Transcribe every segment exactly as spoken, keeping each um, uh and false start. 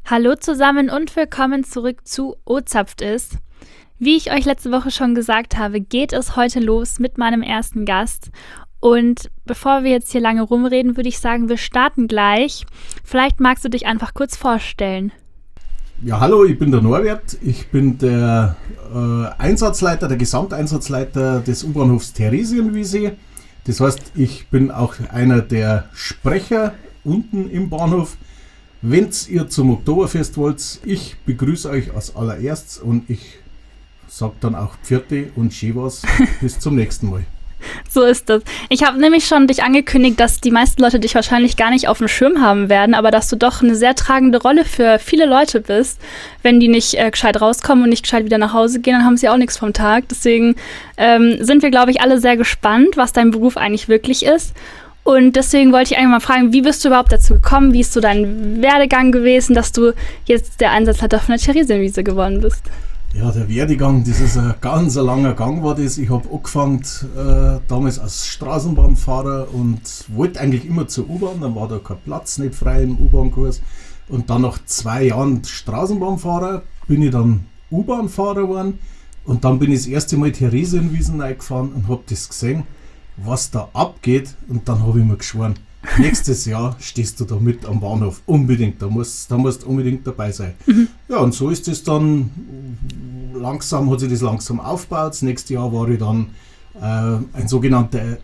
Hallo zusammen und willkommen zurück zu O-Zapft ist. Wie ich euch letzte Woche schon gesagt habe, geht es heute los mit meinem ersten Gast. Und bevor wir jetzt hier lange rumreden, würde ich sagen, wir starten gleich. Vielleicht magst du dich einfach kurz vorstellen. Ja, hallo, ich bin der Norbert. Ich bin der äh, Einsatzleiter, der Gesamteinsatzleiter des U-Bahnhofs Theresienwiese. Das heißt, ich bin auch einer der Sprecher unten im Bahnhof. Wenn ihr zum Oktoberfest wollt, ich begrüße euch als allererstes und ich sage dann auch Pfiate und schön was. Bis zum nächsten Mal. So ist das. Ich habe nämlich schon dich angekündigt, dass die meisten Leute dich wahrscheinlich gar nicht auf dem Schirm haben werden, aber dass du doch eine sehr tragende Rolle für viele Leute bist. Wenn die nicht äh, gescheit rauskommen und nicht gescheit wieder nach Hause gehen, dann haben sie auch nichts vom Tag. Deswegen ähm, sind wir, glaube ich, alle sehr gespannt, was dein Beruf eigentlich wirklich ist. Und deswegen wollte ich eigentlich mal fragen, wie bist du überhaupt dazu gekommen? Wie ist so dein Werdegang gewesen, dass du jetzt der Einsatzleiter von der Theresienwiese geworden bist? Ja, der Werdegang, das ist ein ganz langer Gang war das. Ich habe angefangen äh, damals als Straßenbahnfahrer und wollte eigentlich immer zur U-Bahn. Dann war da kein Platz nicht frei im U-Bahn-Kurs. Und dann nach zwei Jahren Straßenbahnfahrer bin ich dann U-Bahn-Fahrer geworden. Und dann bin ich das erste Mal Theresienwiesen reingefahren und habe das gesehen, was da abgeht, und dann habe ich mir geschworen, nächstes Jahr stehst du da mit am Bahnhof, unbedingt, da musst da musst unbedingt dabei sein. Mhm. Ja, und so ist es dann, langsam hat sich das langsam aufgebaut. Das nächste Jahr war ich dann äh, ein sogenannter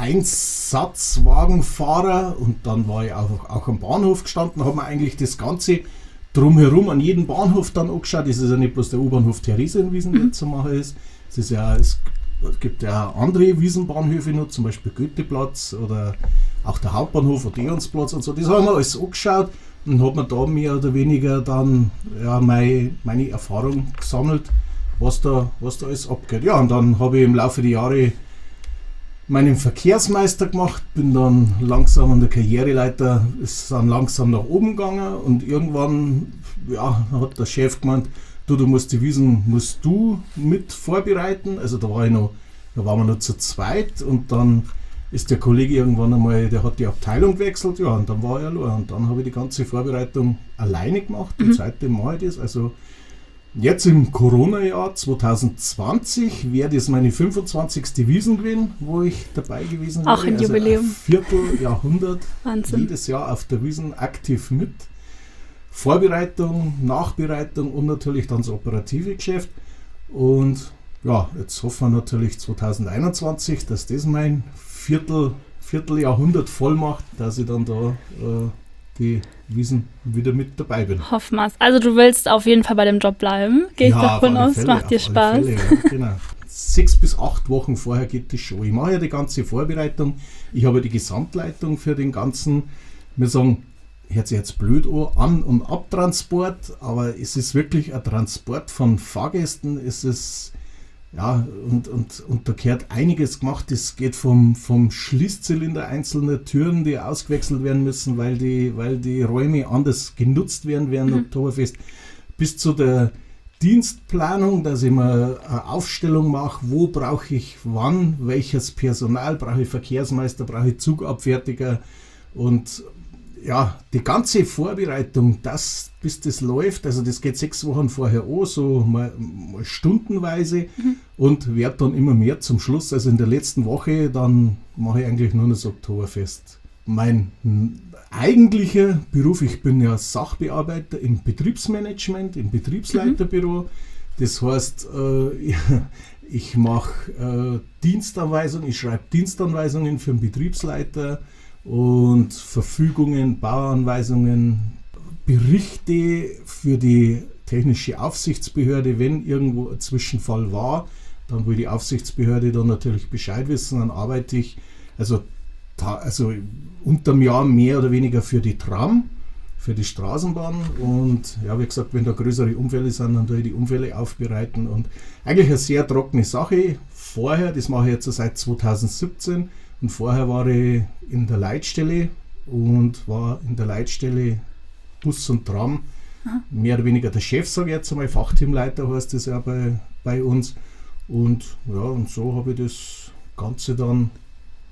Einsatzwagenfahrer und dann war ich auch, auch am Bahnhof gestanden, habe mir eigentlich das Ganze drumherum an jeden Bahnhof dann angeschaut. Das ist ja nicht bloß der U-Bahnhof Theresienwiesen, der mhm. zu machen ist. Es ist ja, es Es gibt ja andere Wiesenbahnhöfe noch, zum Beispiel Goetheplatz oder auch der Hauptbahnhof, Odeonsplatz und so. Das haben wir alles angeschaut und habe mir da mehr oder weniger dann ja, meine, meine Erfahrung gesammelt, was da, was da alles abgeht. Ja, und dann habe ich im Laufe der Jahre meinen Verkehrsmeister gemacht, bin dann langsam an der Karriereleiter, ist dann langsam nach oben gegangen und irgendwann ja, hat der Chef gemeint, Du, du musst die Wiesen musst du mit vorbereiten. Also da war ich noch, da waren wir noch zu zweit und dann ist der Kollege irgendwann einmal, der hat die Abteilung gewechselt, ja, und dann war er allein. Und dann habe ich die ganze Vorbereitung alleine gemacht und mhm. seitdem mache ich das. Also jetzt im Corona-Jahr zwanzig zwanzig wäre das meine fünfundzwanzigste Wiesen gewesen, wo ich dabei gewesen wäre. Auch ein also Jubiläum. Ein Vierteljahrhundert Wahnsinn. Jedes Jahr auf der Wiesen aktiv mit. Vorbereitung, Nachbereitung und natürlich dann das operative Geschäft. Und ja, jetzt hoffen wir natürlich zwanzig einundzwanzig, dass das mein Viertel, Vierteljahrhundert voll macht, dass ich dann da äh, die Wiesen wieder mit dabei bin. Hoffen wir es. Also du willst auf jeden Fall bei dem Job bleiben, gehe ich ja, davon aus, Fälle, macht dir Spaß. Fälle, ja, genau. Sechs bis acht Wochen vorher geht das schon. Ich mache ja die ganze Vorbereitung, ich habe die Gesamtleitung für den ganzen, wir sagen, hört sich jetzt blöd an, An- und Abtransport, aber es ist wirklich ein Transport von Fahrgästen, es ist, ja, und, und, und da gehört einiges gemacht, es geht vom, vom Schließzylinder einzelner Türen, die ausgewechselt werden müssen, weil die, weil die Räume anders genutzt werden während mhm. Oktoberfest, bis zu der Dienstplanung, dass ich mir eine Aufstellung mache, wo brauche ich wann, welches Personal, brauche ich Verkehrsmeister, brauche ich Zugabfertiger und ja, die ganze Vorbereitung, das, bis das läuft, also das geht sechs Wochen vorher an, so mal, mal stundenweise mhm. und wird dann immer mehr zum Schluss. Also in der letzten Woche, dann mache ich eigentlich nur das Oktoberfest. Mein eigentlicher Beruf, ich bin ja Sachbearbeiter im Betriebsmanagement, im Betriebsleiterbüro. Mhm. Das heißt, äh, ich mache äh, Dienstanweisungen, ich schreibe Dienstanweisungen für den Betriebsleiter, und Verfügungen, Bauanweisungen, Berichte für die technische Aufsichtsbehörde, wenn irgendwo ein Zwischenfall war, dann will die Aufsichtsbehörde dann natürlich Bescheid wissen, dann arbeite ich also, also unterm Jahr mehr oder weniger für die Tram, für die Straßenbahn und ja, wie gesagt, wenn da größere Unfälle sind, dann tue ich die Unfälle aufbereiten und eigentlich eine sehr trockene Sache. Vorher, das mache ich jetzt seit zwanzig siebzehn, und vorher war ich in der Leitstelle und war in der Leitstelle Bus und Tram. Aha. Mehr oder weniger der Chef, sage ich jetzt einmal, Fachteamleiter heißt das ja bei, bei uns. Und ja, und so habe ich das Ganze dann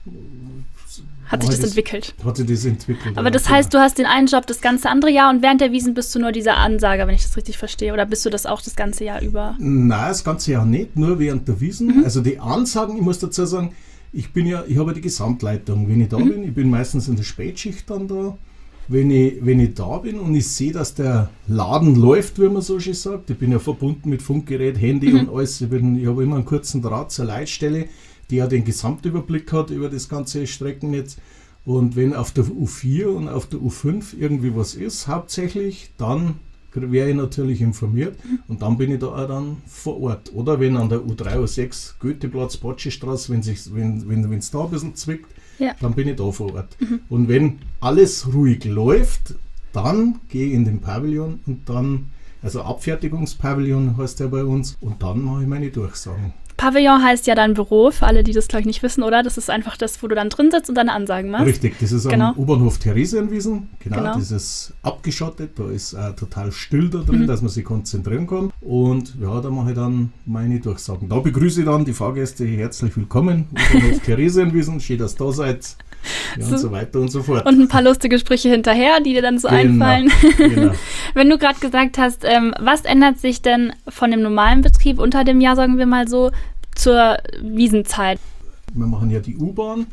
Hat sich das, das entwickelt. Hat sich das entwickelt. Aber das heißt, du hast den einen Job das ganze andere Jahr und während der Wiesn bist du nur dieser Ansager, wenn ich das richtig verstehe. Oder bist du das auch das ganze Jahr über? Nein, das ganze Jahr nicht, nur während der Wiesn. Mhm. Also die Ansagen, ich muss dazu sagen, ich bin ja, ich habe ja die Gesamtleitung. Wenn ich da mhm. bin, ich bin meistens in der Spätschicht dann da. Wenn ich, wenn ich da bin und ich sehe, dass der Laden läuft, wie man so schön sagt, ich bin ja verbunden mit Funkgerät, Handy mhm. und alles. Ich, bin, ich habe immer einen kurzen Draht zur Leitstelle, die ja den Gesamtüberblick hat über das ganze Streckennetz. Und wenn auf der U vier und auf der U fünf irgendwie was ist, hauptsächlich, dann wäre ich natürlich informiert und dann bin ich da auch dann vor Ort. Oder wenn an der U drei, U sechs, Goetheplatz, Botschestraße, wenn es wenn, wenn, wenn's da ein bisschen zwickt, ja. dann bin ich da vor Ort. Mhm. Und wenn alles ruhig läuft, dann gehe ich in den Pavillon und dann, also Abfertigungspavillon heißt der bei uns, und dann mache ich meine Durchsagen. Pavillon heißt ja dann Büro, für alle, die das glaube ich nicht wissen, oder? Das ist einfach das, wo du dann drin sitzt und deine Ansagen machst. Richtig, das ist genau. am U-Bahnhof Theresienwiesen. Genau, genau, das ist abgeschottet, da ist äh, total still da drin, mhm. dass man sich konzentrieren kann. Und ja, da mache ich dann meine Durchsagen. Da begrüße ich dann die Fahrgäste, herzlich willkommen. U-Bahnhof Theresienwiesen, schön, dass ihr da seid. Ja, so. Und so weiter und so fort. Und ein paar lustige Sprüche hinterher, die dir dann so genau, einfallen. Genau. Wenn du gerade gesagt hast, ähm, was ändert sich denn von dem normalen Betrieb unter dem Jahr, sagen wir mal so, zur Wiesenzeit? Wir machen ja die U-Bahn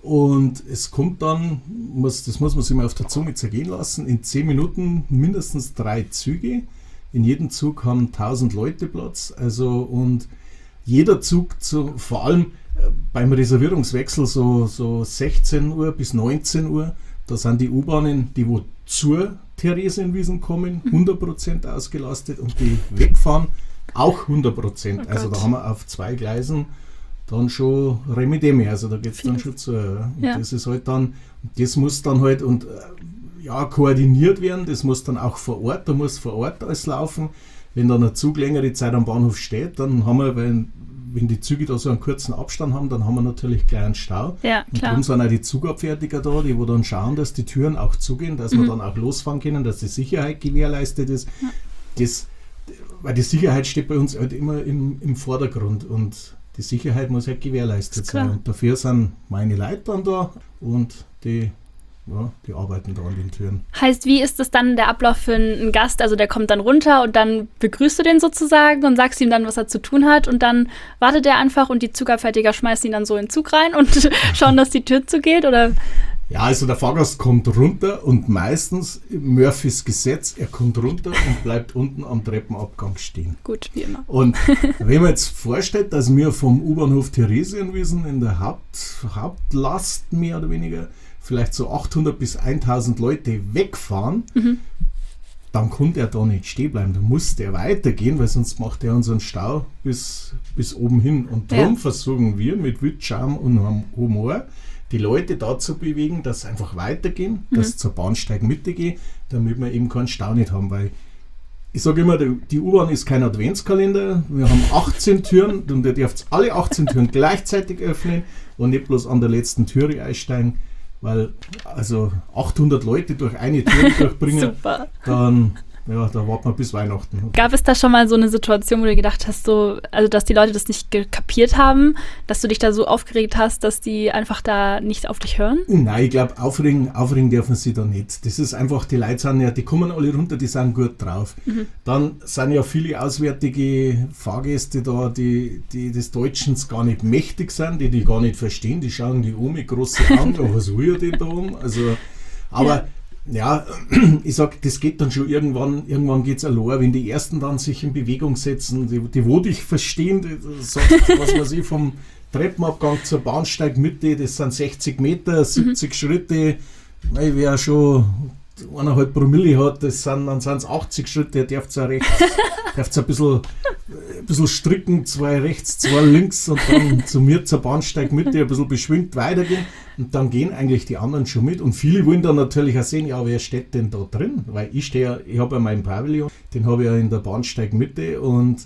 und es kommt dann, muss, das muss man sich mal auf der Zunge zergehen lassen, in zehn Minuten mindestens drei Züge. In jedem Zug haben tausend Leute Platz. Also und jeder Zug, zu, vor allem beim Reservierungswechsel so, so sechzehn Uhr bis neunzehn Uhr, da sind die U-Bahnen, die wo zur Theresienwiesen kommen, hundert Prozent ausgelastet und die wegfahren auch hundert Prozent. Oh also da haben wir auf zwei Gleisen dann schon Remedeme, also da geht es dann schon zu. Ja. Und ja. das ist halt dann, das muss dann halt und ja, koordiniert werden, das muss dann auch vor Ort, da muss vor Ort alles laufen. Wenn dann ein Zug längere Zeit am Bahnhof steht, dann haben wir, wenn, wenn die Züge da so einen kurzen Abstand haben, dann haben wir natürlich gleich einen Stau. Ja, und darum sind auch die Zugabfertiger da, die wo dann schauen, dass die Türen auch zugehen, dass mhm. wir dann auch losfahren können, dass die Sicherheit gewährleistet ist. Ja. Das, weil die Sicherheit steht bei uns halt immer im, im Vordergrund und die Sicherheit muss halt gewährleistet sein. Und dafür sind meine Leute dann da und die Ja, die arbeiten da an den Türen. Heißt, wie ist das dann der Ablauf für einen Gast? Also der kommt dann runter und dann begrüßt du den sozusagen und sagst ihm dann, was er zu tun hat und dann wartet er einfach und die Zugabfertiger schmeißen ihn dann so in den Zug rein und schauen, dass die Tür zugeht, oder? Ja, also der Fahrgast kommt runter und meistens, Murphys Gesetz, er kommt runter und bleibt unten am Treppenabgang stehen. Gut, wie immer. Und wenn man jetzt vorstellt, dass wir vom U-Bahnhof Theresienwiesen in der Haupt, Hauptlast mehr oder weniger vielleicht so achthundert bis tausend Leute wegfahren, mhm. dann konnte er da nicht stehen bleiben. Da musste er weitergehen, weil sonst macht er unseren Stau bis, bis oben hin. Und darum ja. versuchen wir mit Witz, Charme und Humor die Leute dazu bewegen, dass sie einfach weitergehen, mhm. dass sie zur Bahnsteigmitte gehen, damit wir eben keinen Stau nicht haben. Weil ich sage immer, die U-Bahn ist kein Adventskalender. Wir haben achtzehn Türen und ihr dürft alle achtzehn Türen gleichzeitig öffnen und nicht bloß an der letzten Türe einsteigen. Weil also achthundert Leute durch eine Tür durchbringen, dann ja, da warten wir bis Weihnachten. Gab es da schon mal so eine Situation, wo du gedacht hast, so, also dass die Leute das nicht kapiert haben, dass du dich da so aufgeregt hast, dass die einfach da nicht auf dich hören? Nein, ich glaube, aufregen, aufregen dürfen sie da nicht. Das ist einfach, die Leute sind ja, die kommen alle runter, die sind gut drauf. Mhm. Dann sind ja viele auswärtige Fahrgäste da, die, die des Deutschens gar nicht mächtig sind, die die gar nicht verstehen, die schauen die um mit großen Augen, oh, was will er denn da um? Also, aber ja. Ja, ich sag, das geht dann schon irgendwann, irgendwann geht es allein, wenn die Ersten dann sich in Bewegung setzen, die, die wo dich verstehen, die sagt, was weiß ich, vom Treppenabgang zur Bahnsteigmitte, das sind sechzig Meter, siebzig mhm. Schritte, wer schon eineinhalb Promille hat, das sind, dann sind es achtzig Schritte, der darf es rechts, darf ein bisschen, ein bisschen stricken, zwei rechts, zwei links und dann zu mir zur Bahnsteigmitte ein bisschen beschwingt weitergehen und dann gehen eigentlich die anderen schon mit und viele wollen dann natürlich auch sehen, ja, wer steht denn da drin, weil ich stehe ja, ich habe ja meinen Pavillon, den habe ich ja in der Bahnsteigmitte und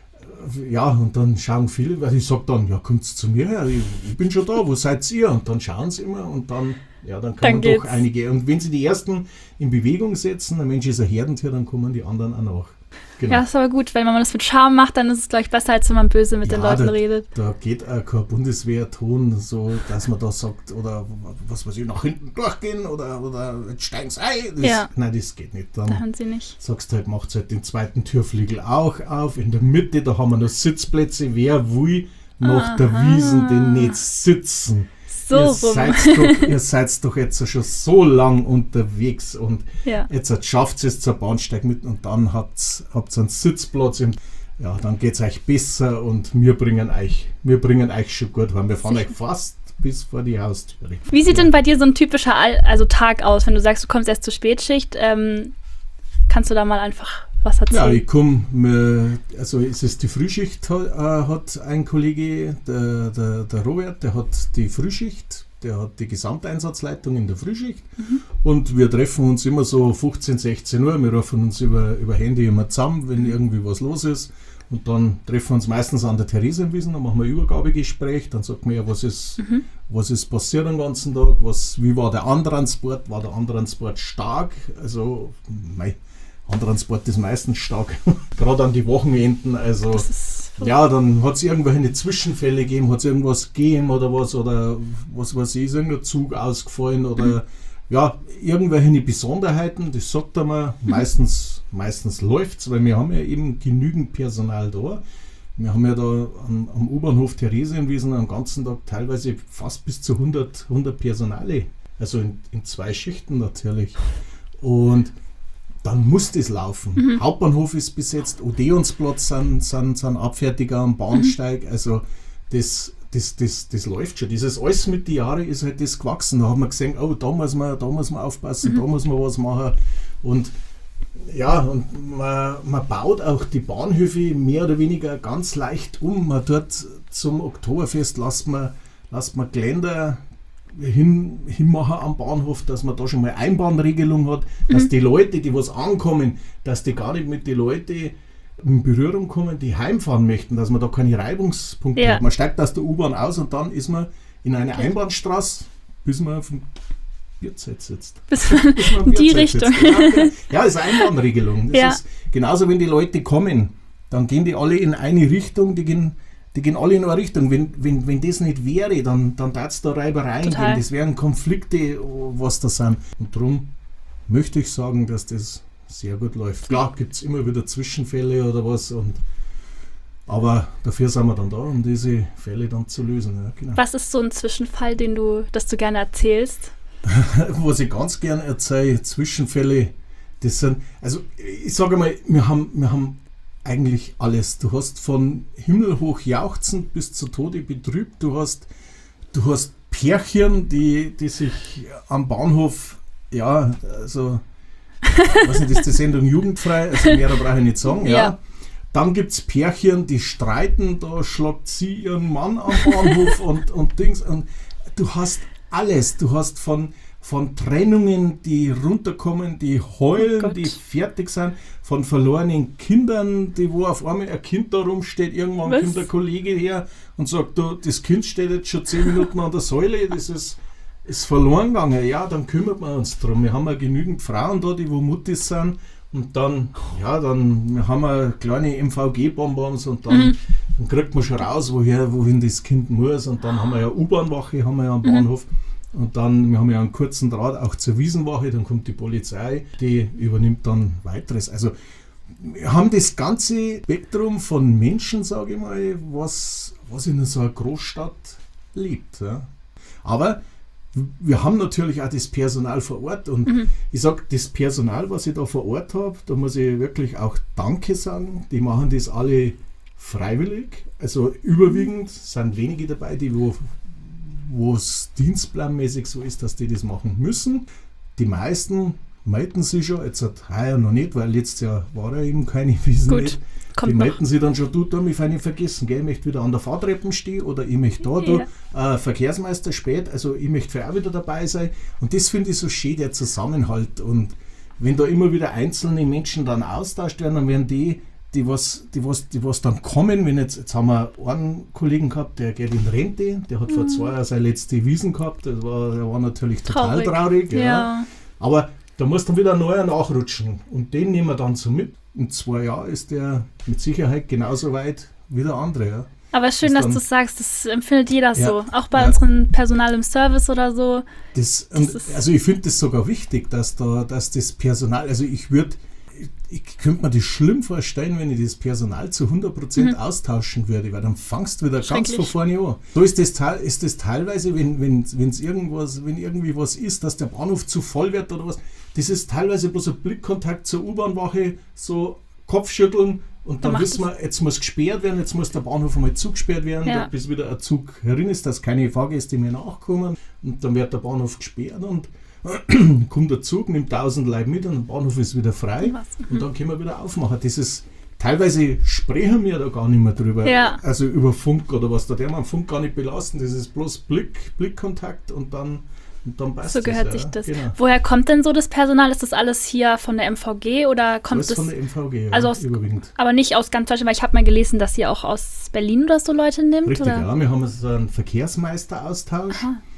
ja, und dann schauen viele, weil ich sage dann, ja, kommt's zu mir her, ich, ich bin schon da, wo seid ihr? Und dann schauen sie immer und dann ja, dann kann Dann man geht's. doch einige. Und wenn sie die ersten in Bewegung setzen, ein Mensch ist ein Herdentier, dann kommen die anderen auch nach. Genau. Ja, ist aber gut, wenn man das mit Charme macht, dann ist es, glaube ich, besser, als wenn man böse mit Ja, den Leuten da, redet. Da geht auch kein Bundeswehrton, so dass man da sagt, oder was weiß ich, nach hinten durchgehen oder, oder jetzt steigen sie ein. Das, Ja. Nein, das geht nicht. Dann Da hören sie nicht. sagst du halt, macht halt den zweiten Türflügel auch auf. In der Mitte, da haben wir noch Sitzplätze. Wer will nach Aha. der Wiesn denn nicht sitzen? So ihr, rum. seid doch, ihr seid doch jetzt schon so lang unterwegs und Ja. jetzt schafft es zur Bahnsteig mit und dann habt ihr einen Sitzplatz. Im, ja, dann geht es euch besser und wir bringen euch, wir bringen euch schon gut, weil wir fahren euch fast bis vor die Haustüre. Wie sieht ja. denn bei dir so ein typischer All- also Tag aus, wenn du sagst, du kommst erst zur Spätschicht? Ähm, kannst du da mal einfach was Ja, erzählen? ich komme, also es ist die Frühschicht, äh, hat ein Kollege, der, der, der Robert, der hat die Frühschicht, der hat die Gesamteinsatzleitung in der Frühschicht Mhm. und wir treffen uns immer so fünfzehn, sechzehn Uhr, wir rufen uns über, über Handy immer zusammen, wenn irgendwie was los ist und dann treffen wir uns meistens an der Theresienwiesen, dann machen wir ein Übergabegespräch, dann sagt man ja, was ist, Mhm. was ist passiert den ganzen Tag, was, wie war der Antransport, war der Antransport stark, also mei, Antransport ist meistens stark, gerade an die Wochenenden, also Das ist ja, dann hat es irgendwelche Zwischenfälle gegeben, hat es irgendwas gegeben oder was, oder was weiß ich, ist irgendein Zug ausgefallen oder Mhm. ja, irgendwelche Besonderheiten, das sagt er mal, meistens, meistens läuft es, weil wir haben ja eben genügend Personal da. Wir haben ja da am, am U-Bahnhof Theresienwiesen am ganzen Tag teilweise fast bis zu hundert, hundert Personale, also in, in zwei Schichten natürlich. Und dann muss das laufen. Mhm. Hauptbahnhof ist besetzt, Odeonsplatz sind, sind, sind Abfertiger am Bahnsteig, also das, das, das, das läuft schon. Dieses alles mit den Jahren ist halt das gewachsen. Da haben wir gesehen, oh, da muss man, da muss man aufpassen, Mhm. da muss man was machen. Und ja, und man, man baut auch die Bahnhöfe mehr oder weniger ganz leicht um. Man tut zum Oktoberfest, lasst man, lasst man Geländer hin, hinmachen am Bahnhof, dass man da schon mal Einbahnregelung hat, dass die Leute, die was ankommen, dass die gar nicht mit den Leuten in Berührung kommen, die heimfahren möchten, dass man da keine Reibungspunkte Ja. hat. Man steigt aus der U-Bahn aus und dann ist man in eine Okay. Einbahnstraße, bis man auf dem Bierzeit sitzt. bis Bis man am in die Bierzeit Richtung. sitzt. Ja, okay. Ja, ist eine Einbahnregelung. Das Ja. ist genauso, wenn die Leute kommen, dann gehen die alle in eine Richtung, die gehen, die gehen alle in eine Richtung. Wenn, wenn, wenn das nicht wäre, dann, dann darf es da Reibereien Total. geben. Das wären Konflikte, was da sind. Und darum möchte ich sagen, dass das sehr gut läuft. Klar gibt es immer wieder Zwischenfälle oder was, und, aber dafür sind wir dann da, um diese Fälle dann zu lösen. Ja, genau. Was ist so ein Zwischenfall, den du, das du gerne erzählst? Was ich ganz gern erzähle, Zwischenfälle, das sind, also ich sage mal, wir haben, wir haben eigentlich alles. Du hast von himmelhoch jauchzend bis zu Tode betrübt, du hast, du hast Pärchen, die, die sich am Bahnhof, ja, also, weiß nicht, ist die Sendung jugendfrei, also mehr da brauche ich nicht sagen, ja. Ja. Dann gibt es Pärchen, die streiten, da schlagt sie ihren Mann am Bahnhof und, und Dings. Und du hast alles. Du hast von, von Trennungen, die runterkommen, die heulen, Oh Gott. die fertig sind, von verlorenen Kindern, die wo auf einmal ein Kind da rumsteht, irgendwann Was? kommt der Kollege her und sagt, du, das Kind steht jetzt schon zehn Minuten an der Säule, das ist, ist verloren gegangen. Ja, dann kümmert man uns drum. Wir haben ja genügend Frauen da, die wo Muttis sind. Und dann, ja, dann haben wir kleine M V G-Bonbons und dann, Mhm. dann kriegt man schon raus, woher, wohin das Kind muss. Und dann haben wir ja U-Bahn-Wache, haben wir ja am Bahnhof. Und dann, wir haben ja einen kurzen Draht auch zur Wiesenwache, dann kommt die Polizei, die übernimmt dann weiteres. Also wir haben das ganze Spektrum von Menschen, sage ich mal, was, was in so einer Großstadt lebt. Ja. Aber wir haben natürlich auch das Personal vor Ort und Mhm. ich sage, das Personal, was ich da vor Ort habe, da muss ich wirklich auch Danke sagen. Die machen das alle freiwillig. Also überwiegend sind wenige dabei, die wo wo es dienstplanmäßig so ist, dass die das machen müssen. Die meisten melden sich schon, jetzt hat heuer noch nicht, weil letztes Jahr war ja eben keine Wiesen Gut, nicht. kommt Die noch. melden sich dann schon, du, da mich nicht vergessen, gell? Ich möchte wieder an der Fahrtreppe stehen oder ich möchte da, Ja. da äh, Verkehrsmeister spät, also ich möchte für auch wieder dabei sein. Und das finde ich so schön, der Zusammenhalt. Und wenn da immer wieder einzelne Menschen dann austauscht werden, dann werden die, die was, die was, die was dann kommen, wenn jetzt, jetzt haben wir einen Kollegen gehabt, der geht in Rente, der hat mhm. vor zwei Jahren seine letzte Wiesn gehabt, das war, der war natürlich total traurig. traurig ja. Ja. Aber da muss dann wieder ein neuer nachrutschen und den nehmen wir dann so mit. In zwei Jahren ist der mit Sicherheit genauso weit wie der andere. Ja. Aber schön, dass du sagst, das empfindet jeder ja, so. Auch bei ja. unserem Personal im Service oder so. Das, das also ich finde das sogar wichtig, dass da, dass das Personal, also ich würde, ich, ich könnte mir das schlimm vorstellen, wenn ich das Personal zu hundert Prozent mhm. austauschen würde, weil dann fangst du wieder ganz von vorne an. So ist das, ist das teilweise, wenn wenn wenn's irgendwas, wenn irgendwie was ist, dass der Bahnhof zu voll wird oder was, das ist teilweise bloß ein Blickkontakt zur U-Bahn-Wache, so Kopfschütteln, und dann wissen wir, jetzt muss gesperrt werden, jetzt muss der Bahnhof einmal zugesperrt werden, ja. bis wieder ein Zug herin ist, dass keine Fahrgäste mehr nachkommen. Und dann wird der Bahnhof gesperrt und kommt der Zug, nimmt tausend Leute mit und der Bahnhof ist wieder frei. Mhm. Und dann können wir wieder aufmachen. Das ist, teilweise sprechen wir da gar nicht mehr drüber, ja. also über Funk oder was. Da darf man Funk gar nicht belasten. Das ist bloß Blick, Blickkontakt und dann Und dann passt so gehört das, sich ja. das. Genau. Woher kommt denn so das Personal? Ist das alles hier von der M V G oder kommt alles das von der M V G, ja, also aus, überwiegend. Aber nicht aus ganz Deutschland, weil ich habe mal gelesen, dass ihr auch aus Berlin oder so Leute nimmt? Richtig, oder? ja. Wir haben so einen Verkehrsmeisteraustausch.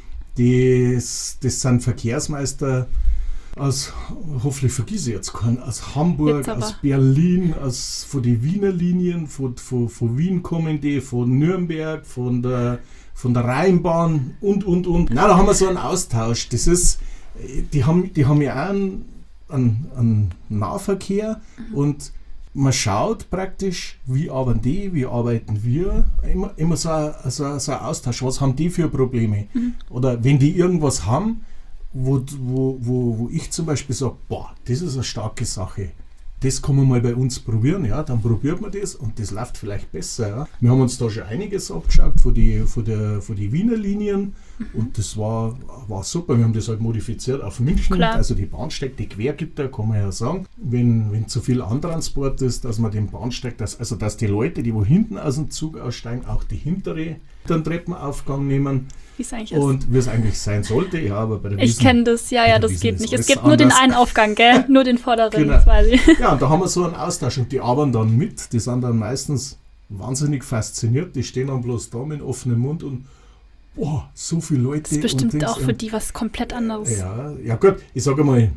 Das, das sind Verkehrsmeister aus, hoffentlich vergesse ich jetzt keinen, aus Hamburg, aus Berlin, aus, von den Wiener Linien, von, von, von Wien kommen die, von Nürnberg, von der von der Rheinbahn und, und, und. Na, da haben wir so einen Austausch. Das ist, die haben, die haben ja auch einen, einen, einen Nahverkehr mhm. und man schaut praktisch, wie arbeiten die, wie arbeiten wir. Immer, immer so, ein, so, so ein Austausch. Was haben die für Probleme? Mhm. Oder wenn die irgendwas haben, wo, wo, wo, wo ich zum Beispiel sage, boah, das ist eine starke Sache. Das kann man mal bei uns probieren, ja, dann probiert man das und das läuft vielleicht besser. Ja. Wir haben uns da schon einiges abgeschaut von den von der, von die Wiener Linien mhm. und das war, war super. Wir haben das halt modifiziert auf München, Klar. also die Bahnsteig, die Quergitter, kann man ja sagen. Wenn, wenn zu viel Antransport ist, dass man den Bahnsteig, dass, also dass die Leute, die wo hinten aus dem Zug aussteigen, auch die hintere den Treppenaufgang nehmen. Wie es eigentlich und ist. wie es eigentlich sein sollte, ja, aber bei der Ich kenne das, ja, ja, das geht nicht. Es gibt nur den einen Aufgang, gell? Nur den vorderen, genau. Das weiß ich. Ja, und da haben wir so einen Austausch und die arbeiten dann mit, die sind dann meistens wahnsinnig fasziniert, die stehen dann bloß da mit offenem Mund und boah, so viele Leute. Das ist bestimmt und auch für die was komplett anderes. Ja, ja gut, ich sage mal,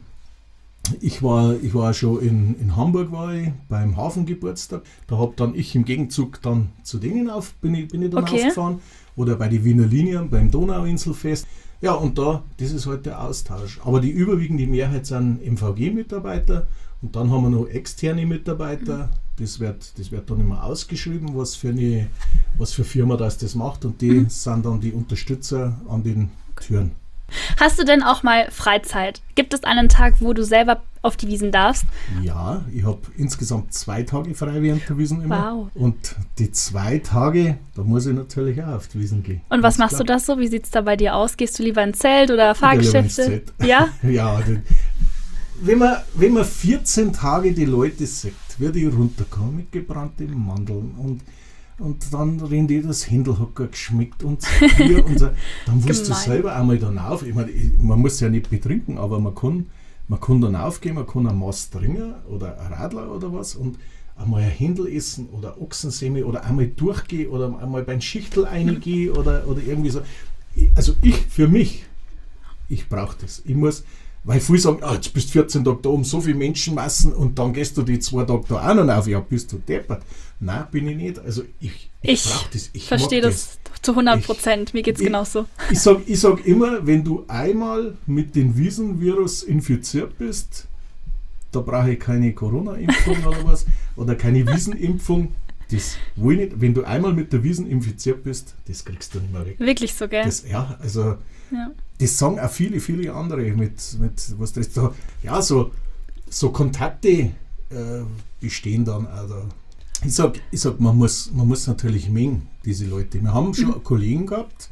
ich war, ich war schon in, in Hamburg war ich, beim Hafengeburtstag, da habe dann ich im Gegenzug dann zu denen auf, bin ich, bin ich dann okay. aufgefahren. Oder bei den Wiener Linien, beim Donauinselfest. Ja, und da, das ist halt der Austausch. Aber die überwiegende Mehrheit sind M V G-Mitarbeiter und dann haben wir noch externe Mitarbeiter. Das wird, das wird dann immer ausgeschrieben, was für eine was für Firma das, das macht und die mhm. sind dann die Unterstützer an den Türen. Hast du denn auch mal Freizeit? Gibt es einen Tag, wo du selber auf die Wiesn darfst? Ja, ich habe insgesamt zwei Tage frei während der Wiesn immer. Wow. Und die zwei Tage, da muss ich natürlich auch auf die Wiesn gehen. Und was machst klar. du das so? Wie sieht es da bei dir aus? Gehst du lieber ins Zelt oder Fahrgeschäfte? Ja? Ja, den, wenn, man, wenn man vierzehn Tage die Leute sieht, wird ich runterkommen mit gebrannten Mandeln und Und dann reden die das Händelhocker geschmeckt und Bier und so. Dann musst du selber einmal dann auf. Ich meine, man muss ja nicht betrinken, aber man kann, man kann dann aufgehen, man kann ein Maß trinken oder ein Radler oder was und einmal ein Händel essen oder Ochsensemmel oder einmal durchgehen oder einmal beim Schichtel reingehen oder, oder irgendwie so. Also ich, für mich, ich brauche das. Ich muss, weil viele sagen, ah, jetzt bist du vierzehn Tage da um so viele Menschenmassen und dann gehst du die zwei Tage da auch noch auf. Ja, bist du deppert. Nein, bin ich nicht. Also ich, ich, ich brauche das. Ich verstehe das, das zu hundert Prozent. Mir geht es genauso. Ich sage ich sag immer, wenn du einmal mit dem Wiesenvirus infiziert bist, da brauche ich keine Corona-Impfung oder was oder keine Wiesenimpfung. Das will ich nicht. Wenn du einmal mit der Wiesn infiziert bist, das kriegst du nicht mehr weg. Wirklich so, gell? Das, ja, also ja. Das sagen auch viele, viele andere mit, mit was das da, ja, so, so Kontakte äh, bestehen dann auch da. Ich sag, ich sag man, muss, man muss natürlich mengen, diese Leute. Wir haben schon mhm. Kollegen gehabt,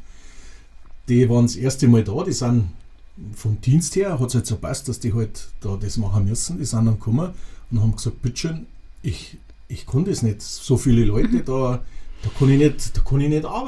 die waren das erste Mal da, die sind vom Dienst her, hat es halt so passt, dass die halt da das machen müssen, die sind dann gekommen und haben gesagt, bitteschön, ich, ich kann das nicht, so viele Leute, mhm. da, da kann ich nicht, da kann ich nicht arbeiten.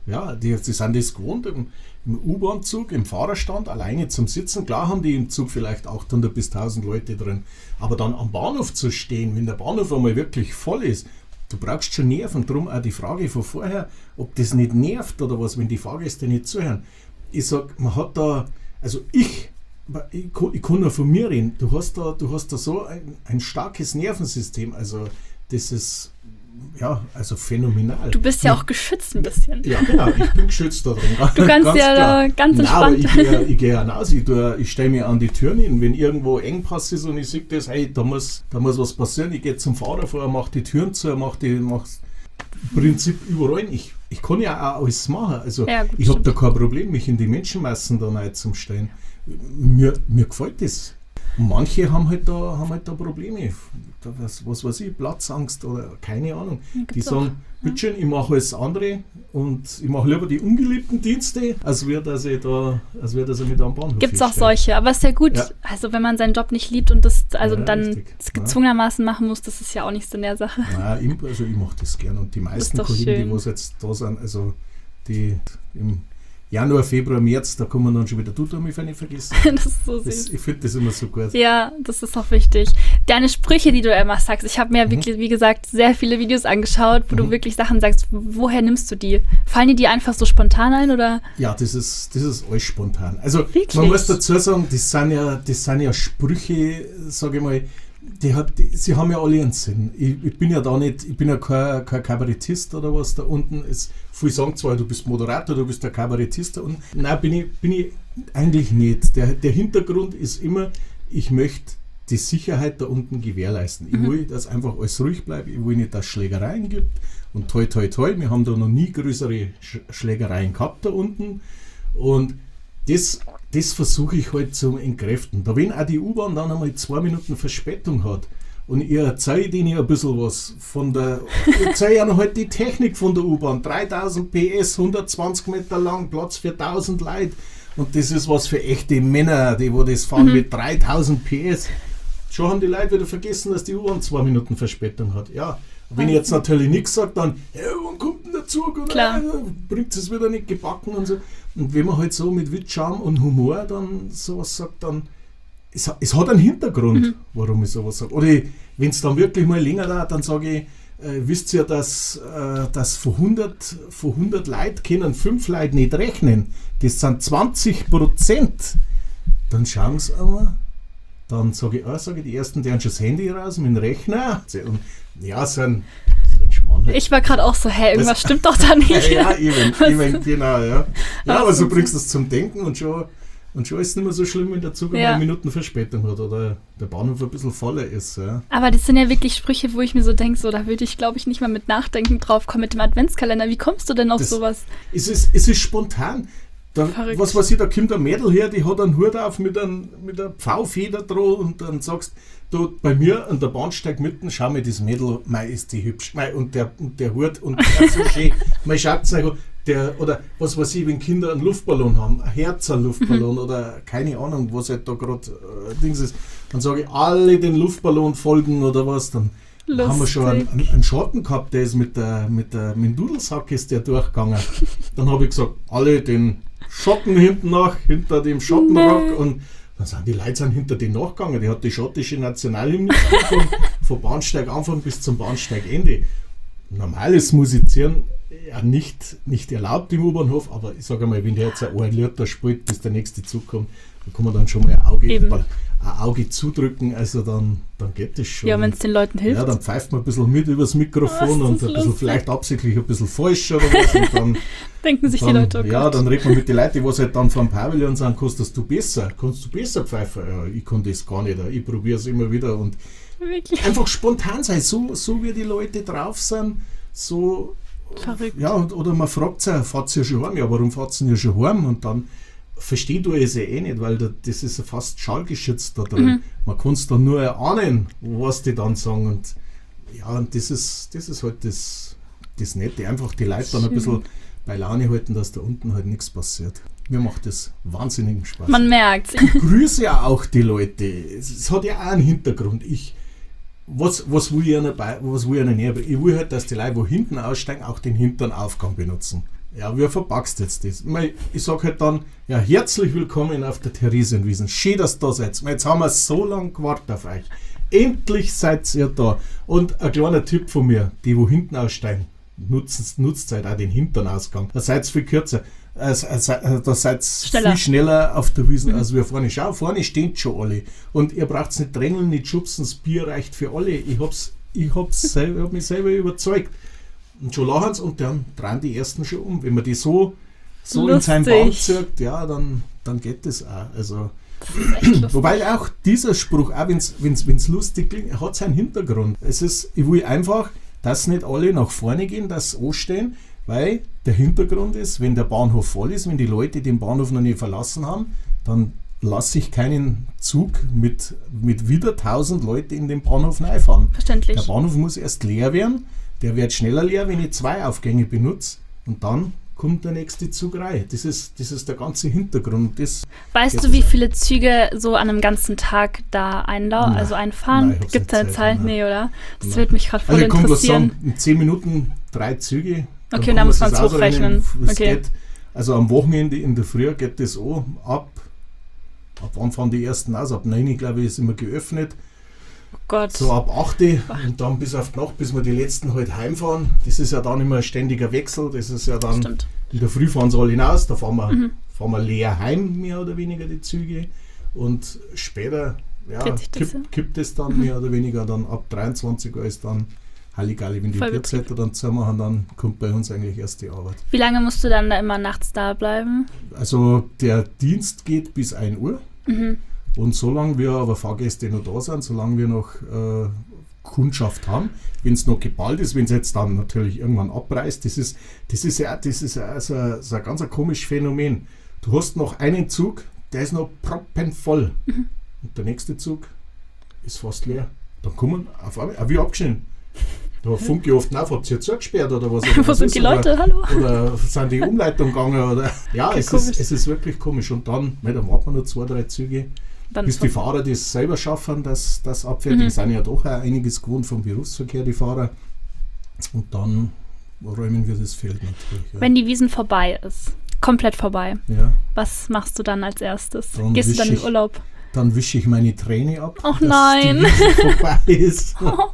Ja, die, die sind das gewohnt im, im U-Bahn-Zug, im Fahrerstand, alleine zum Sitzen. Klar haben die im Zug vielleicht achthundert bis tausend Leute drin, aber dann am Bahnhof zu stehen, wenn der Bahnhof einmal wirklich voll ist, du brauchst schon Nerven. Darum auch die Frage von vorher, ob das nicht nervt oder was, wenn die Fahrgäste nicht zuhören. Ich sag, man hat da, also ich, ich, ich kann nur von mir reden, du hast da, du hast da so ein, ein starkes Nervensystem, also das ist, ja, also phänomenal. Du bist ja auch geschützt ein bisschen. Ja, genau, ich bin geschützt da drin. Du kannst ja da ganz entspannt. Aber ich gehe ich geh hinaus, ich, ich stelle mich an die Türen hin, wenn irgendwo Engpass ist und ich sehe das, hey, da muss, da muss was passieren, ich gehe zum Fahrer vor, mache die Türen zu, mache die, mache im Prinzip überall. Ich, ich kann ja auch alles machen, also ja, gut, ich habe da kein Problem, mich in die Menschenmassen da rein zu stellen. Mir, mir gefällt das. Und manche haben halt da, haben halt da Probleme. Was, was weiß ich, Platzangst oder keine Ahnung. Gibt's die sagen, auch, bitte schön, ich mache alles andere und ich mache lieber die ungeliebten Dienste, als wäre dass ich da, als wäre dass ich mit am Bahnhof Gibt es auch hinstelle. solche, aber es ist ja gut, Ja. also wenn man seinen Job nicht liebt und das also Ja, dann richtig. das gezwungenermaßen machen muss, das ist ja auch nicht so in der Sache. Nein, ich, also ich mache das gern und die meisten doch Kollegen, schön. die was jetzt da sind, also die im Januar, Februar, März, da kommen dann schon wieder, du, du mich nicht vergessen. Das ist so Das, süß. ich finde das immer so gut. Ja, das ist auch wichtig. Deine Sprüche, die du immer sagst, ich habe mir ja Mhm. wirklich, wie gesagt, sehr viele Videos angeschaut, wo Mhm. du wirklich Sachen sagst. Woher nimmst du die? Fallen dir die einfach so spontan ein oder? Ja, das ist, das ist alles spontan. Also Wirklich? man muss dazu sagen, das sind ja, das sind ja Sprüche, sage ich mal, die hat, die, sie haben ja alle einen Sinn. Ich, ich bin ja da nicht, ich bin ja kein, kein Kabarettist oder was da unten ist. Viele sagen zwar, du bist Moderator, du bist der Kabarettist da unten. Nein, bin ich, bin ich eigentlich nicht. Der, der Hintergrund ist immer, ich möchte die Sicherheit da unten gewährleisten. Ich Mhm. will, dass einfach alles ruhig bleibt. Ich will nicht, dass es Schlägereien gibt. Und toi, toi, toi, wir haben da noch nie größere Sch- Schlägereien gehabt da unten. Und das, das versuche ich halt zu entkräften. Da wenn auch die U-Bahn dann einmal zwei Minuten Verspätung hat und ich erzähle denen ein bisschen was von der, ich erzähle ihnen halt die Technik von der U-Bahn, dreitausend P S, hundertzwanzig Meter lang, Platz für tausend Leute und das ist was für echte Männer, die wo das fahren Mhm. mit dreitausend P S. Schon haben die Leute wieder vergessen, dass die U-Bahn zwei Minuten Verspätung hat. Ja, wenn ich jetzt natürlich nichts sage, dann, ja, wann kommt denn der Zug? Oder Klar. ja, bringt es wieder nicht gebacken und so. Und wenn man halt so mit Witz, Charme und Humor dann sowas sagt, dann es, es hat einen Hintergrund, Mhm. warum ich sowas sage. Oder wenn es dann wirklich mal länger dauert, dann sage ich, äh, wisst ihr, dass, äh, dass von hundert, von hundert Leuten können fünf Leute nicht rechnen. Das sind zwanzig Prozent. Dann schauen sie einmal. Dann sage ich, ah, sage ich, die ersten, die haben schon das Handy raus mit dem Rechner. Und ja, so ein, so ein Schmarrn. Ich war gerade auch so, hä, irgendwas Das- stimmt doch da nicht. Ja, ja, eben, eben, genau, ja. Ja, Ach, aber so so. bringst du es zum Denken und schon, und schon ist es nicht mehr so schlimm, wenn der Zug Ja. eine Minuten Verspätung hat oder der Bahnhof ein bisschen voller ist. Ja. Aber das sind ja wirklich Sprüche, wo ich mir so denke, so, da würde ich, glaube ich, nicht mal mit Nachdenken drauf kommen mit dem Adventskalender. Wie kommst du denn auf Das- sowas? Es ist, es ist spontan. Da, Verrückt. was weiß ich, da kommt ein Mädel her, die hat einen Hut auf mit, einem, mit einer Pfaufeder drauf und dann sagst du, bei mir an der Bahnsteig mitten, schau mir das Mädel, mei, ist die hübsch, mei, und der, und der Hut und der so schön, mei, schaut's euch an, der, oder was weiß ich, wenn Kinder einen Luftballon haben, ein Herzerluftballon oder keine Ahnung, was halt da gerade äh, Dings ist, dann sage ich, alle den Luftballon folgen oder was, dann Lustig. haben wir schon einen, einen, einen Schatten gehabt, der ist mit, der, mit, der, mit dem Dudelsack ist der durchgegangen. Dann habe ich gesagt, alle den Schatten hinten nach, hinter dem Schattenrock Nee. und dann sind die Leute sind hinter den nachgegangen. Die hat die schottische Nationalhymne gesungen, von, von Bahnsteig Anfang bis zum Bahnsteigende. Normales Musizieren ja nicht, nicht erlaubt im U-Bahnhof, aber ich sage mal, wenn der jetzt ein Lied da spielt, bis der nächste Zug kommt, dann kann man dann schon mal ein Auge, Eben. ein Auge zudrücken, also dann, dann geht das schon. Ja, wenn es den Leuten hilft. Ja, dann pfeift man ein bisschen mit übers Mikrofon Oh, und ist das ein bisschen, lustig. vielleicht absichtlich ein bisschen falsch oder was. Und dann, denken sich dann, die Leute, oh ja, Gott. dann redet man mit den Leuten, die was halt dann vom Pavillon sagen, kannst das du besser, kannst du besser pfeifen? Ja, ich kann das gar nicht, ich probiere es immer wieder und Wirklich einfach spontan sein, so, so wie die Leute drauf sind, so, verrückt. ja, und, oder man fragt sich, fahrt ihr schon heim? Ja, warum fahrt ihr ja schon heim? Und dann versteht du es ja eh nicht, weil da, das ist ja fast schallgeschützt da drin. Mhm. Man kann es dann nur erahnen, was die dann sagen. Und ja, und das ist, das ist halt das, das Nette. Einfach die Leute dann ein Schön. bisschen bei Laune halten, dass da unten halt nichts passiert. Mir macht das wahnsinnigen Spaß. Man merkt. Ich grüße ja auch die Leute. Es, es hat ja auch einen Hintergrund. Ich, was, was will ich ihnen bei, was will ich ihnen näher bringen? Ich will halt, dass die Leute, wo hinten aussteigen, auch den hinteren Aufgang benutzen. Ja, wie verpackst du jetzt das? Ich sage halt dann, ja, herzlich willkommen auf der Theresienwiesen. Schön, dass ihr da seid. Jetzt haben wir so lange gewartet auf euch. Endlich seid ihr da. Und ein kleiner Tipp von mir, die wo hinten aussteigen, nutzt, nutzt halt auch den Hinternausgang. Da seid ihr viel kürzer. Also, also, da seid ihr viel schneller auf der Wiesen, mhm. als wir vorne. Schau, vorne stehen schon alle. Und ihr braucht nicht drängeln, nicht schubsen, das Bier reicht für alle. Ich hab's, ich hab's selber, hab mich selber überzeugt. Und schon lachen sie und dann drehen die ersten schon um. Wenn man die so, so in seinen Bauch zirkt, ja, dann, dann geht das auch. Also, das wobei auch dieser Spruch, auch wenn es lustig klingt, hat seinen Hintergrund. Es ist, ich will einfach, dass nicht alle nach vorne gehen, dass sie anstehen, weil der Hintergrund ist, wenn der Bahnhof voll ist, wenn die Leute den Bahnhof noch nicht verlassen haben, dann lasse ich keinen Zug mit, mit wieder tausend Leuten in den Bahnhof reinfahren. Verständlich. Der Bahnhof muss erst leer werden, der wird schneller leer, wenn ich zwei Aufgänge benutze und dann kommt der nächste Zug rein. Das ist, das ist der ganze Hintergrund. Das weißt du, wie viele Züge so an einem ganzen Tag da einlau- also einfahren? Gibt es eine Zahl? Nee, oder? Das nein. Wird mich gerade voll also interessieren. Also ich kann bloß sagen, in zehn Minuten drei Züge. Okay, dann muss man es hochrechnen. Okay. Geht, also am Wochenende in der Früh geht das an. Ab, ab wann fahren die ersten aus? Ab neun, glaube ich, ist immer geöffnet. Oh Gott. So ab acht und dann bis auf die Nacht, bis wir die letzten halt heimfahren. Das ist ja dann immer ein ständiger Wechsel. Das ist ja dann, stimmt. In der Früh fahren sie alle hinaus, da fahren wir, mhm. fahren wir leer heim, mehr oder weniger die Züge. Und später ja, kippt, kippt es dann mhm. mehr oder weniger. Dann ab dreiundzwanzig Uhr ist dann Halligalli, wenn die Bierzeiten dann zusammen, dann kommt bei uns eigentlich erst die Arbeit. Wie lange musst du dann da immer nachts da bleiben? Also der Dienst geht bis ein Uhr. Mhm. Und solange wir aber Fahrgäste noch da sind, solange wir noch äh, Kundschaft haben, wenn es noch geballt ist, wenn es jetzt dann natürlich irgendwann abreißt, das ist, das ist ja, das ist ja so, ein, so ein ganz ein komisches Phänomen. Du hast noch einen Zug, der ist noch proppenvoll. Mhm. Und der nächste Zug ist fast leer. Dann kommen auf einmal, auch wie abgeschnitten. Da funke ich oft auf, habt ihr zugesperrt oder was? Oder Wo sind die Leute? Oder, hallo? Oder sind die Umleitung gegangen? Oder, ja, es ist, es ist wirklich komisch. Und dann, ne, dann warten wir noch zwei, drei Züge, dann bis die Fahrer das selber schaffen, dass das abfertigen. Mhm. Die sind ja doch auch einiges gewohnt vom Berufsverkehr, die Fahrer. Und dann räumen wir das Feld natürlich. Ja. Wenn die Wiesn vorbei ist, komplett vorbei, ja. Was machst du dann als erstes? Dann Gehst du dann in ich, Urlaub? Dann wische ich meine Träne ab, Ach dass nein. die Wiesn vorbei ist.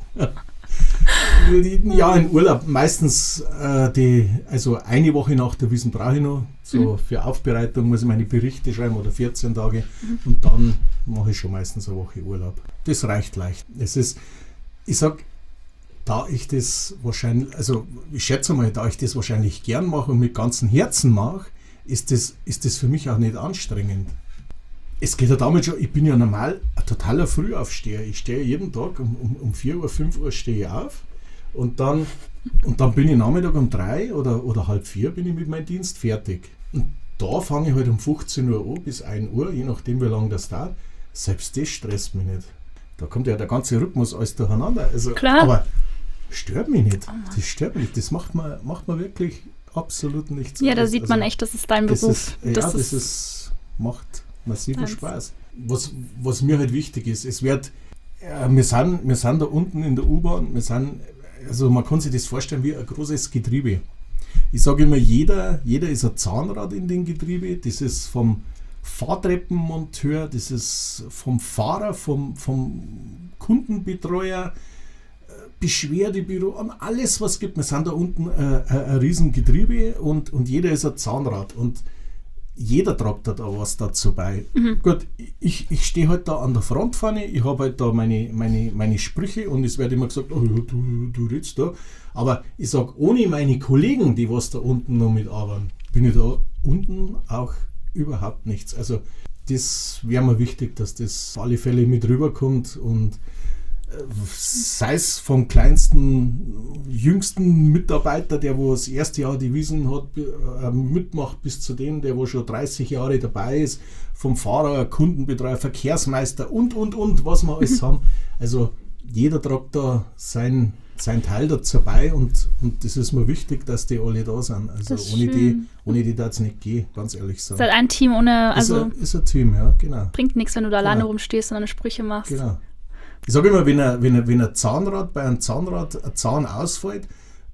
Ja, in Urlaub meistens äh, die, also eine Woche nach der Wiesn brauche ich noch. So mhm. für Aufbereitung muss ich meine Berichte schreiben oder vierzehn Tage mhm. und dann mache ich schon meistens eine Woche Urlaub. Das reicht leicht. Es ist, ich sag, da ich das wahrscheinlich, also ich schätze mal, da ich das wahrscheinlich gern mache und mit ganzem Herzen mache, ist das, ist das für mich auch nicht anstrengend. Es geht ja damit schon, ich bin ja normal ein totaler Frühaufsteher. Ich stehe jeden Tag um, um, um vier Uhr, fünf Uhr stehe ich auf und dann, und dann bin ich Nachmittag um drei oder, oder halb vier bin ich mit meinem Dienst fertig. Und da fange ich halt um fünfzehn Uhr an bis ein Uhr, je nachdem wie lange das dauert. Selbst das stresst mich nicht. Da kommt ja der ganze Rhythmus alles durcheinander. Also, Klar. Aber stört mich nicht. Das stört mich nicht. Das macht man, macht man wirklich absolut nichts. Ja, da sieht also, man echt, das ist dein Beruf. Das ist, ja, das, das ist, macht massiven Spaß. Was, was mir halt wichtig ist, es wird, äh, wir, sind, wir sind da unten in der U-Bahn, wir sind, also man kann sich das vorstellen wie ein großes Getriebe. Ich sage immer, jeder, jeder ist ein Zahnrad in dem Getriebe, das ist vom Fahrtreppenmonteur, das ist vom Fahrer, vom, vom Kundenbetreuer, Beschwerdebüro, an alles was es gibt. Wir sind da unten äh, ein, ein riesen Getriebe und, und jeder ist ein Zahnrad und jeder tragt da was dazu bei. Mhm. Gut, ich, ich stehe halt da an der Front vorne, ich habe halt da meine, meine, meine Sprüche und es wird immer gesagt, oh ja, du, du redest da. Aber ich sage, ohne meine Kollegen, die was da unten noch mitarbeiten, bin ich da unten auch überhaupt nichts. Also das wäre mir wichtig, dass das auf alle Fälle mit rüberkommt und sei es vom kleinsten, jüngsten Mitarbeiter, der wo das erste Jahr die Wiesn hat, äh, mitmacht, bis zu dem, der wo schon dreißig Jahre dabei ist, vom Fahrer, Kundenbetreuer, Verkehrsmeister und, und, und, was wir alles haben. Also jeder tragt da sein, sein Teil dazu bei und, und das ist mir wichtig, dass die alle da sind. Also ohne die, ohne die darf es nicht gehen, ganz ehrlich sagen. Es ist halt ein Team ohne, also ist ein, ist ein Team, ja, genau. Bringt nichts, wenn du da genau. alleine rumstehst und deine Sprüche machst. Genau. Ich sage immer, wenn ein, wenn, ein, wenn ein Zahnrad bei einem Zahnrad ein Zahn ausfällt,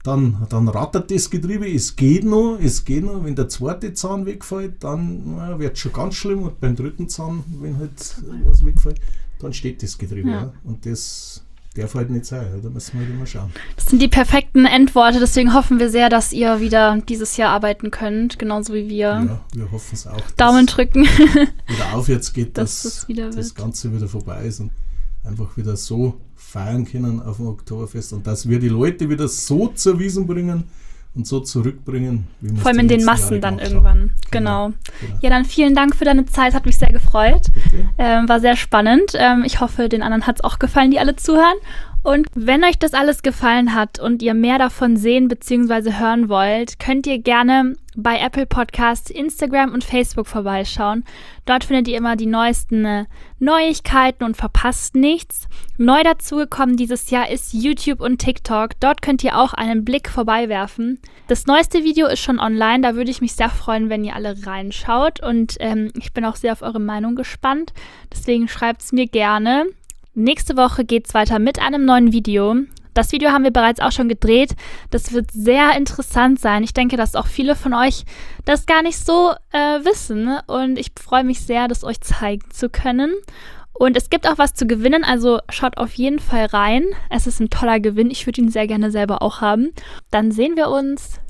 dann, dann rattert das Getriebe, es geht noch, es geht noch. Wenn der zweite Zahn wegfällt, dann wird es schon ganz schlimm. Und beim dritten Zahn, wenn halt was wegfällt, dann steht das Getriebe. Ja. Ja. Und das darf halt nicht sein, da müssen wir halt immer schauen. Das sind die perfekten Endworte, deswegen hoffen wir sehr, dass ihr wieder dieses Jahr arbeiten könnt, genauso wie wir. Ja, wir hoffen es auch. Daumen drücken. Wieder aufwärts geht, dass, dass das, wieder das Ganze wieder vorbei ist und einfach wieder so feiern können auf dem Oktoberfest und dass wir die Leute wieder so zur Wiesn bringen und so zurückbringen, wie wir es vor allem in den Massen dann irgendwann. Genau. Genau. Genau. Ja, dann vielen Dank für deine Zeit, hat mich sehr gefreut. Bitte? Ähm, war sehr spannend. Ähm, ich hoffe, den anderen hat es auch gefallen, die alle zuhören. Und wenn euch das alles gefallen hat und ihr mehr davon sehen bzw. hören wollt, könnt ihr gerne bei Apple Podcasts, Instagram und Facebook vorbeischauen. Dort findet ihr immer die neuesten äh, Neuigkeiten und verpasst nichts. Neu dazugekommen dieses Jahr ist YouTube und TikTok. Dort könnt ihr auch einen Blick vorbeiwerfen. Das neueste Video ist schon online. Da würde ich mich sehr freuen, wenn ihr alle reinschaut. Und ähm, ich bin auch sehr auf eure Meinung gespannt. Deswegen schreibt es mir gerne. Nächste Woche geht es weiter mit einem neuen Video. Das Video haben wir bereits auch schon gedreht. Das wird sehr interessant sein. Ich denke, dass auch viele von euch das gar nicht so äh, wissen. Und ich freue mich sehr, das euch zeigen zu können. Und es gibt auch was zu gewinnen, also schaut auf jeden Fall rein. Es ist ein toller Gewinn. Ich würde ihn sehr gerne selber auch haben. Dann sehen wir uns